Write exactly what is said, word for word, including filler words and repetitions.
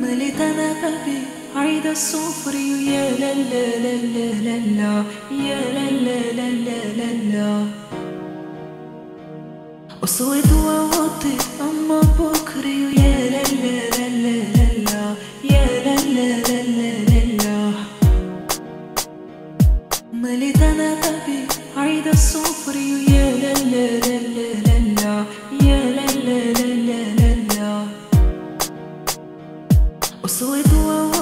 مليت انا قلبي عيد الصفري ويا لا لا لا لا لا لا يا لا لا لا لا لا لا وصوت ووطي اما بكري ويا لا لا لا لا لا لا يا لا لا لا لا لا لا مليت انا قلبي عيد الصفري ويا لا لا لا لا لا لا يا لا لا لا لا لا لا وصوت ووطي